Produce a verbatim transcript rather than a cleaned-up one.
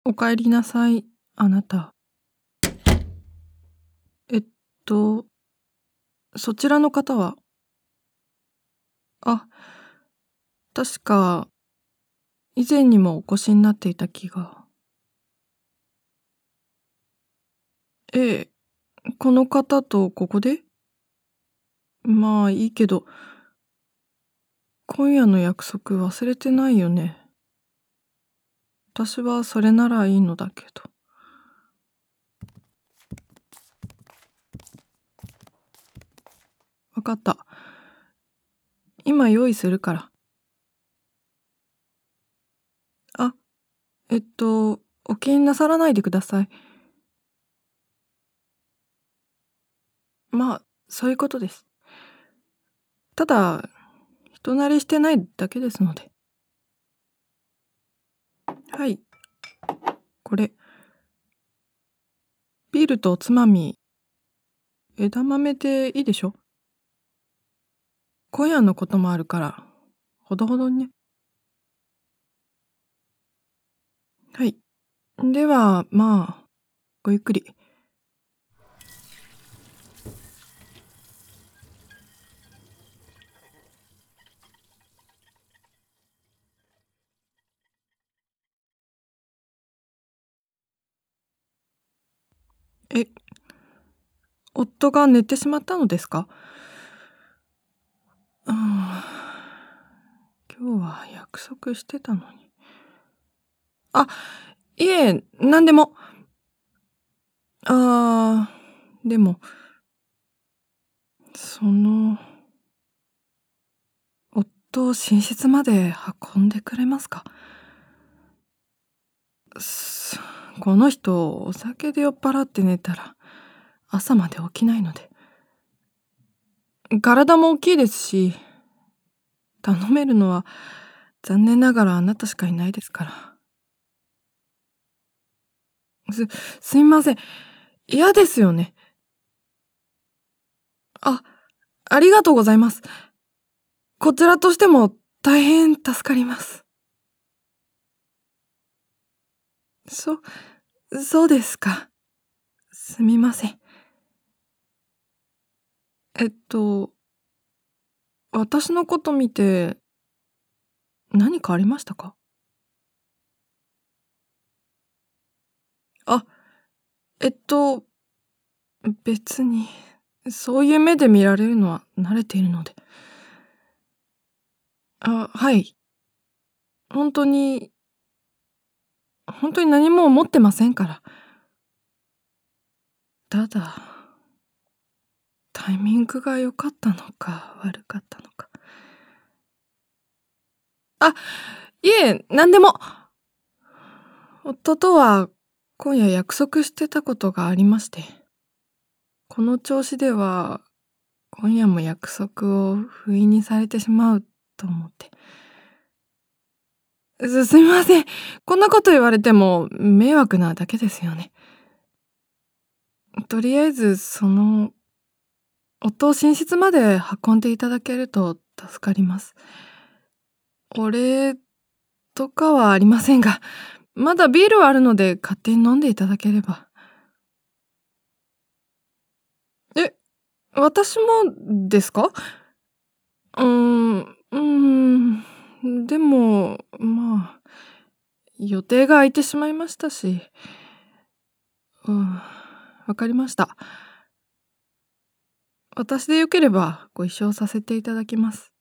おかえりなさい、あなた。えっと、そちらの方は？あ、確か、以前にもお越しになっていた気が。ええ、この方とここで？まあいいけど、今夜の約束忘れてないよね。私はそれならいいのだけど。わかった。今用意するから。あ、えっと、お気になさらないでください。まあ、そういうことです。ただ、人慣れしてないだけですので。はい、これ。ビールとおつまみ、枝豆でいいでしょ？今夜のこともあるから、ほどほどにね。はい。では、まあ、ごゆっくり。え、夫が寝てしまったのですか？うん、今日は約束してたのに。あ、いえ、なんでも。あー、でも、その、夫を寝室まで運んでくれますか？すこの人、お酒で酔っ払って寝たら、朝まで起きないので。体も大きいですし、頼めるのは残念ながらあなたしかいないですから。す、すみません。嫌ですよね。あ、ありがとうございます。こちらとしても大変助かります。そ、そうですか。すみません。えっと、私のこと見て何かありましたか？あ、えっと、別に、そういう目で見られるのは慣れているので。あ、はい。本当に、本当に何も思ってませんから。ただ、タイミングが良かったのか悪かったのか。あ、いえ、何でも。夫とは今夜約束してたことがありまして、この調子では今夜も約束を不意にされてしまうと思って。す、すみません。こんなこと言われても迷惑なだけですよね。とりあえず、その、夫を寝室まで運んでいただけると助かります。お礼とかはありませんが、まだビールはあるので勝手に飲んでいただければ。え、私もですか？うーん、うーん、でも、まあ、予定が空いてしまいましたし。うん、わかりました。私でよければご一緒させていただきます。